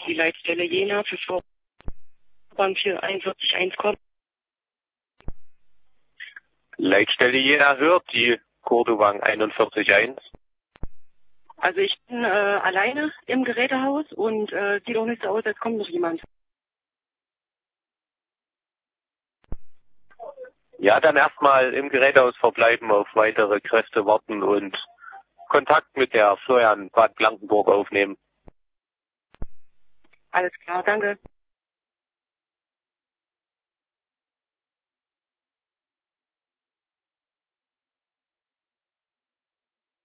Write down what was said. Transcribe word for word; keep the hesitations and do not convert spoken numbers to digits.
die Leitstelle Jena für Vorbank vier eins eins kommen. Leitstelle Jena hört die Cordovang einundvierzig eins. Also ich bin äh, alleine im Gerätehaus und äh, sieht auch nicht so aus, als kommt noch jemand. Ja, dann erstmal im Gerätehaus verbleiben, auf weitere Kräfte warten und Kontakt mit der Florian Bad Blankenburg aufnehmen. Alles klar, danke.